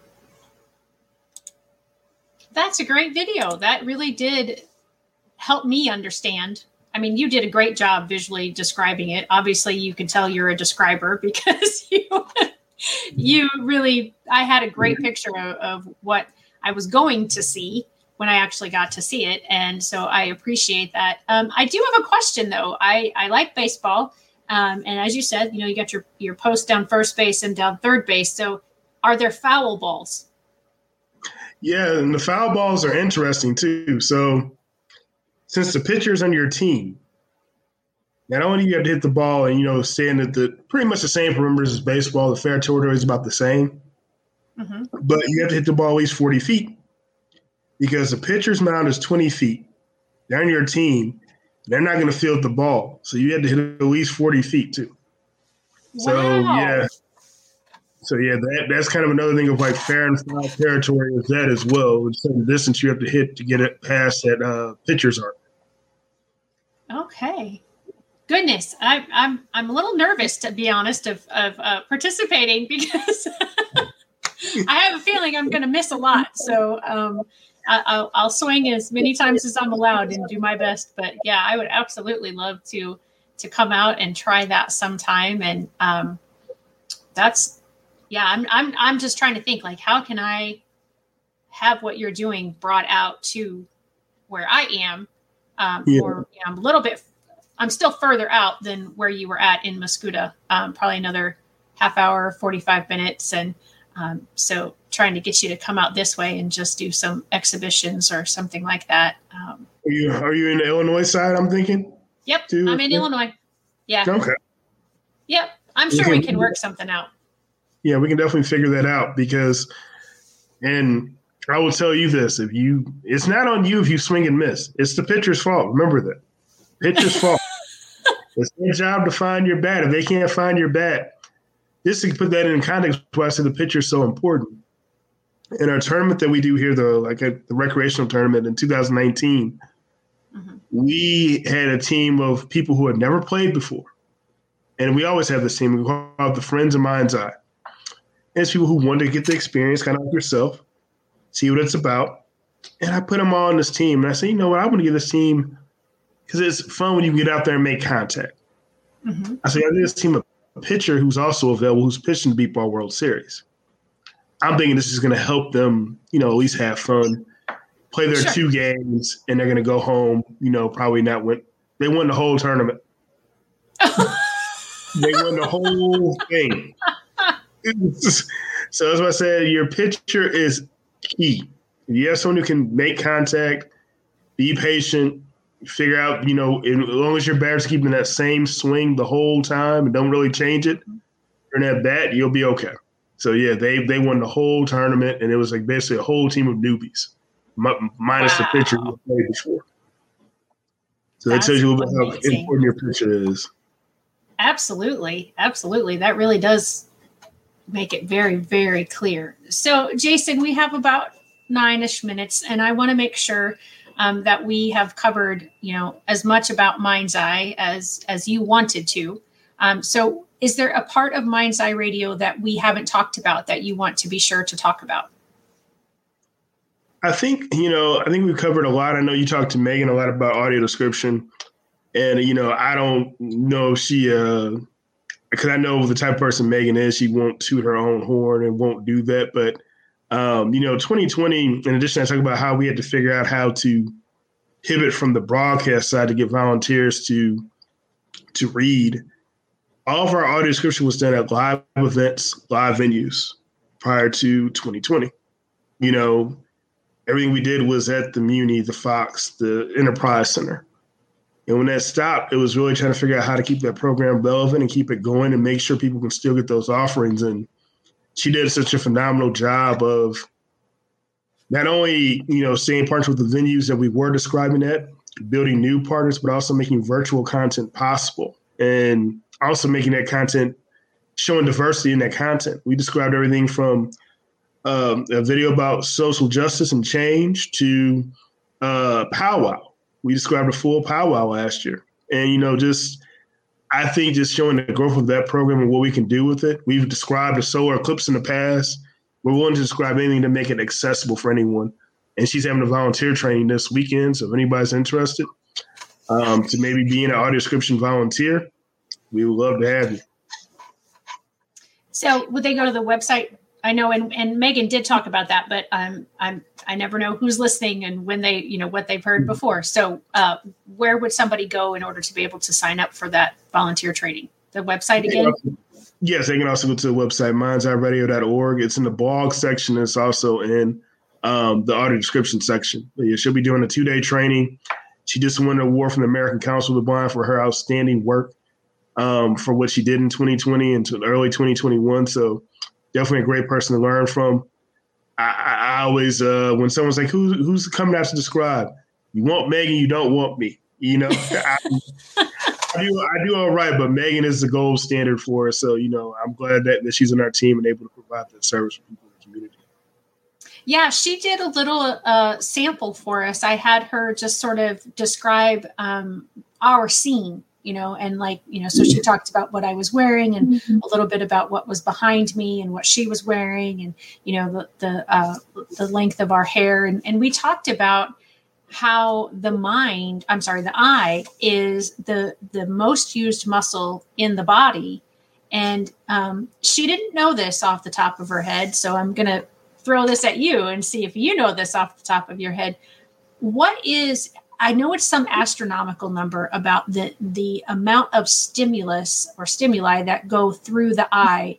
That's a great video. That really did help me understand. I mean, you did a great job visually describing it. Obviously, you can tell you're a describer because you really, I had a great picture of what I was going to see when I actually got to see it. And so I appreciate that. I do have a question, though. I like baseball. And as you said, you got your post down first base and down third base. So are there foul balls? Yeah, and the foul balls are interesting, too. So since the pitcher's on your team, not only do you have to hit the ball and, stand at the pretty much the same perimeters as baseball, the fair territory is about the same, but you have to hit the ball at least 40 feet because the pitcher's mound is 20 feet. They're on your team. They're not going to field the ball. So you have to hit at least 40 feet, too. Wow. So, that's kind of another thing of like fair and foul territory with that as well. It's the distance you have to hit to get it past that pitcher's arc. Okay. Goodness, I'm a little nervous, to be honest, of participating because I have a feeling I'm going to miss a lot. So I'll swing as many times as I'm allowed and do my best. But yeah, I would absolutely love to come out and try that sometime. And I'm just trying to think, like, how can I have what you're doing brought out to where I am? Or I'm a little bit, I'm still further out than where you were at in Mascoutah, probably another half hour, 45 minutes. And so trying to get you to come out this way and just do some exhibitions or something like that. Are you in the Illinois side, I'm thinking? Yep, I'm in Illinois. Yeah. Okay. Yep, I'm sure we can work something out. Yeah, we can definitely figure that out and I will tell you this, it's not on you if you swing and miss. It's the pitcher's fault. Remember that. Pitcher's fault. It's their job to find your bat. If they can't find your bat, just to put that in context, why I say the pitcher's so important. In our tournament that we do here, the recreational tournament in 2019, we had a team of people who had never played before. And we always have this team. We call it the Friends of Mind's Eye. And it's people who wanted to get the experience, kind of like yourself, see what it's about. And I put them all on this team. And I said, you know what? I want to give this team, because it's fun when you get out there and make contact. I said, I give this team a pitcher who's also available, who's pitching the Beep Ball World Series. I'm thinking this is going to help them, at least have fun, play their 2 games, and they're going to go home, probably not win. They won the whole tournament. They won the whole thing. So as I said, your pitcher is key. If you have someone who can make contact, be patient, figure out, as long as your batter's keeping that same swing the whole time and don't really change it during that bat, you'll be okay. So yeah, they won the whole tournament, and it was like basically a whole team of newbies, minus the pitcher who played before. So that tells you a little bit how important your pitcher is. Absolutely. That really does make it very, very clear. So Jason, we have about 9-ish minutes, and I want to make sure that we have covered, as much about Mind's Eye as you wanted to. So is there a part of Mind's Eye Radio that we haven't talked about that you want to be sure to talk about? I think we've covered a lot. I know you talked to Megan a lot about audio description, and, I don't know if she, because I know the type of person Megan is, she won't toot her own horn and won't do that. But, 2020, in addition, I talk about how we had to figure out how to pivot from the broadcast side to get volunteers to read. All of our audio description was done at live events, live venues prior to 2020. Everything we did was at the Muni, the Fox, the Enterprise Center. And when that stopped, it was really trying to figure out how to keep that program relevant and keep it going and make sure people can still get those offerings. And she did such a phenomenal job of not only, staying partners with the venues that we were describing at, building new partners, but also making virtual content possible and also making that content, showing diversity in that content. We described everything from a video about social justice and change to powwow. We described a full powwow last year. And, I think just showing the growth of that program and what we can do with it. We've described a solar eclipse in the past. We're willing to describe anything to make it accessible for anyone. And she's having a volunteer training this weekend. So if anybody's interested to maybe be an audio description volunteer, we would love to have you. So would they go to the website? I know, and Megan did talk about that, but I never know who's listening and when they, what they've heard before. So where would somebody go in order to be able to sign up for that volunteer training? The website again? Yes, they can also go to the website, mindseyeradio.org. It's in the blog section. It's also in the audio description section. But yeah, she'll be doing a 2-day training. She just won an award from the American Council of the Blind for her outstanding work for what she did in 2020 and early 2021. So definitely a great person to learn from. I always, when someone's like, who's coming out to describe? You want Megan, you don't want me. I do all right, but Megan is the gold standard for us. So, I'm glad that she's on our team and able to provide that service for people in the community. Yeah, she did a little sample for us. I had her just sort of describe our scene, and so she talked about what I was wearing and a little bit about what was behind me and what she was wearing and, the length of our hair. And we talked about how the eye is the most used muscle in the body. And she didn't know this off the top of her head. So I'm going to throw this at you and see if you know this off the top of your head. I know it's some astronomical number about the amount of stimulus or stimuli that go through the eye,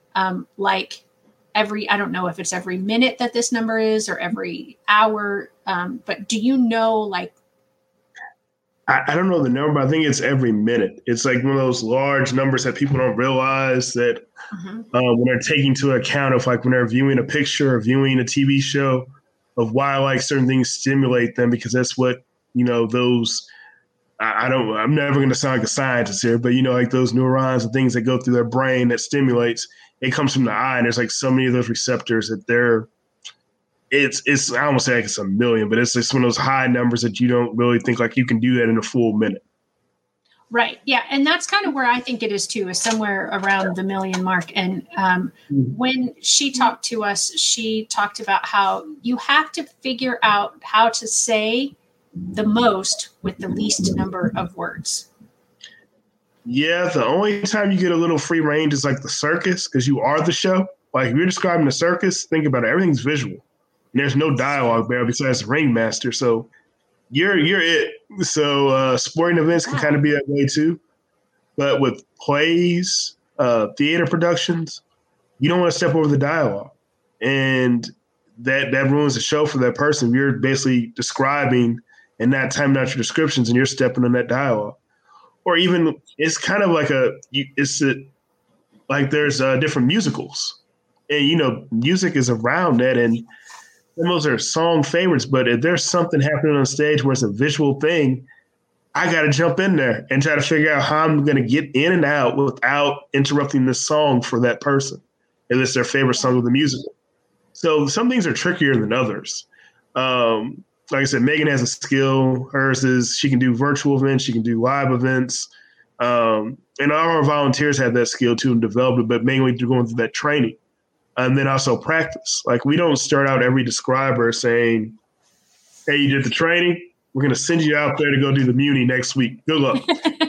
I don't know if it's every minute that this number is or every hour. But do you know, I don't know the number, but I think it's every minute. It's like one of those large numbers that people don't realize that when they're taking into account of when they're viewing a picture or viewing a TV show of why certain things stimulate them, because that's what, those, I'm never going to sound like a scientist here, but those neurons and things that go through their brain that stimulates, it comes from the eye. And there's so many of those receptors that it's I almost say it's a million, but it's just one of those high numbers that you don't really think you can do that in a full minute. Right. Yeah. And that's kind of where I think it is too, is somewhere around the million mark. And when she talked to us, she talked about how you have to figure out how to say the most with the least number of words. Yeah. The only time you get a little free range is the circus, because you are the show. If you're describing the circus, think about it. Everything's visual. And there's no dialogue there besides the ringmaster. So you're it. So sporting events can kind of be that way too. But with plays, theater productions, you don't want to step over the dialogue. And that ruins the show for that person. You're basically describing and not timing out your descriptions, and you're stepping on that dialogue. Or even it's kind of like like there's different musicals, and music is around that, and those are song favorites. But if there's something happening on stage where it's a visual thing, I got to jump in there and try to figure out how I'm going to get in and out without interrupting the song for that person, if it's their favorite song of the musical. So some things are trickier than others. Like I said, Megan has a skill. Hers is she can do virtual events. She can do live events. And all our volunteers have that skill too and developed it, but mainly through going through that training. And then also practice. Like we don't start out every describer saying, hey, you did the training. We're going to send you out there to go do the Muni next week. Good luck.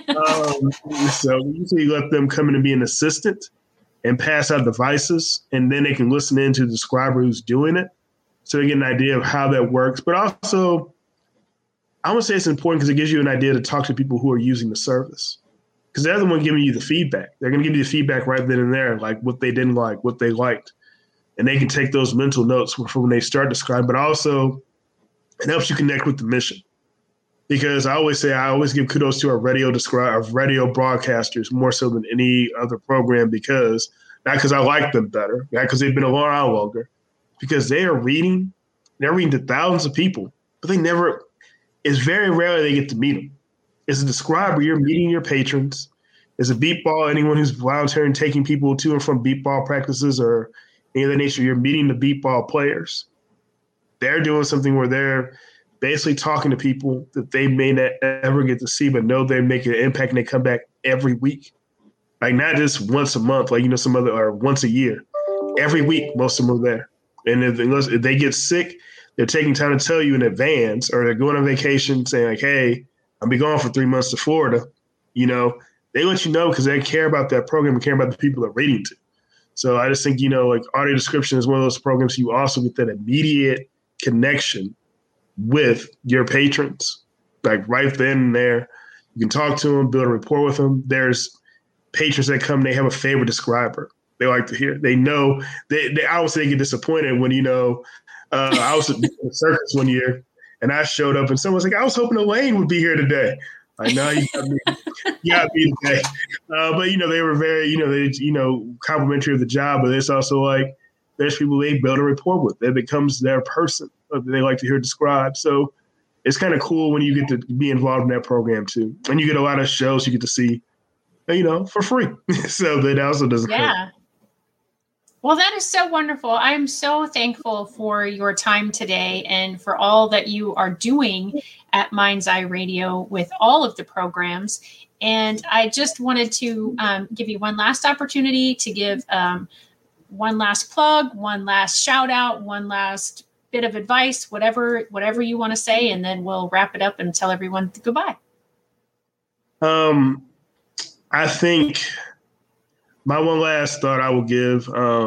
So we usually let them come in and be an assistant and pass out devices, and then they can listen in to the describer who's doing it so they get an idea of how that works. But also, I would say it's important because it gives you an idea to talk to people who are using the service, because they're the one giving you the feedback. They're going to give you the feedback right then and there, like what they didn't like, what they liked. And they can take those mental notes for when they start describing, but also it helps you connect with the mission. Because I always give kudos to our radio broadcasters more so than any other program, because not because I like them better, not because they've been around longer, because they're reading to thousands of people, but it's very rarely they get to meet them. As a describer, you're meeting your patrons. As a beat ball, anyone who's volunteering, taking people to and from beat ball practices or any of that nature, you're meeting the beat ball players. They're doing something where they're basically talking to people that they may not ever get to see, but know they make an impact and they come back every week. Like not just once a month, like, some other, or once a year. Every week, most of them are there. And if they get sick, they're taking time to tell you in advance, or they're going on vacation saying like, hey, I'll be gone for 3 months to Florida. They let you know because they care about that program and care about the people they're reading to. So I just think, like audio description is one of those programs you also get that immediate connection with your patrons, like right then and there. You can talk to them, build a rapport with them. There's patrons that come, they have a favorite describer they like to hear. They know they obviously get disappointed when I was at the circus one year and I showed up and someone's like, I was hoping Elaine would be here today. Like, no, you got me today. But they were very complimentary of the job, but it's also like there's people they build a rapport with. That becomes their person. They like to hear described. So it's kind of cool when you get to be involved in that program too. And you get a lot of shows you get to see, for free. So that also doesn't hurt. Well, that is so wonderful. I'm so thankful for your time today and for all that you are doing at Mind's Eye Radio with all of the programs. And I just wanted to give you one last opportunity to give one last plug, one last shout out, one last bit of advice, whatever you want to say, and then we'll wrap it up and tell everyone goodbye. I think my one last thought I will give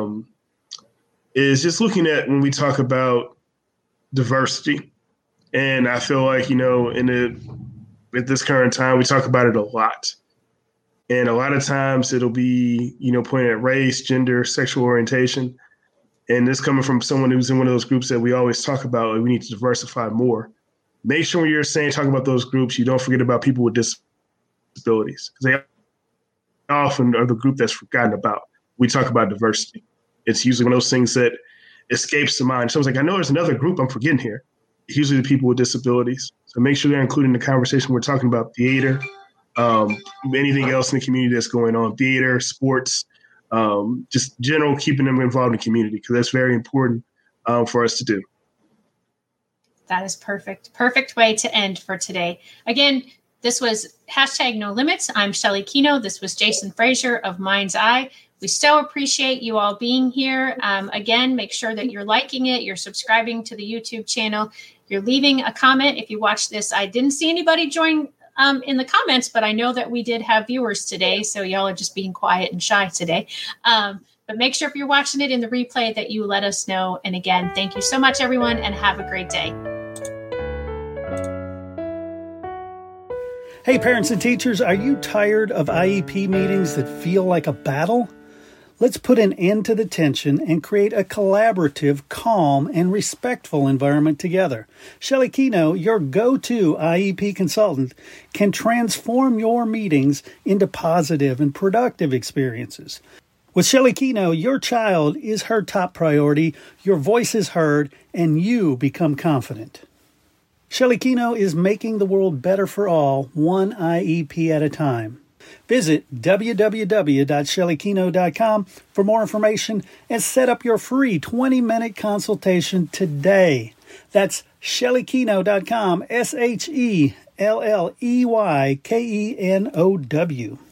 is just looking at when we talk about diversity, and I feel like at this current time we talk about it a lot, and a lot of times it'll be pointing at race, gender, sexual orientation. And this coming from someone who's in one of those groups that we always talk about, like we need to diversify more. Make sure when you're talking about those groups, you don't forget about people with disabilities, because they often are the group that's forgotten about. We talk about diversity. It's usually one of those things that escapes the mind. Someone's like, I know there's another group I'm forgetting here. It's usually the people with disabilities. So make sure they're included in the conversation. We're talking about theater, anything else in the community that's going on, theater, sports, just general, keeping them involved in the community, because that's very important for us to do. That is perfect. Perfect way to end for today. Again, this was #No Limits. I'm Shelly Kino. This was Jason Frazier of Mind's Eye. We so appreciate you all being here. Again, make sure that you're liking it. You're subscribing to the YouTube channel. You're leaving a comment. If you watch this, I didn't see anybody join in the comments, but I know that we did have viewers today. So y'all are just being quiet and shy today. But make sure if you're watching it in the replay that you let us know. And again, thank you so much, everyone, and have a great day. Hey, parents and teachers, are you tired of IEP meetings that feel like a battle? Let's put an end to the tension and create a collaborative, calm, and respectful environment together. Shelley Keno, your go-to IEP consultant, can transform your meetings into positive and productive experiences. With Shelley Keno, your child is her top priority, your voice is heard, and you become confident. Shelley Keno is making the world better for all, one IEP at a time. Visit www.shelleykeno.com for more information and set up your free 20-minute consultation today. That's shelleykeno.com, SHELLEYKENOW.